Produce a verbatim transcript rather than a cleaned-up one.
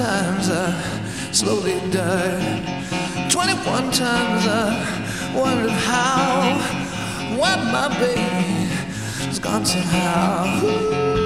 times I slowly died. Twenty-one times I wondered how, why my baby has gone somehow. Ooh.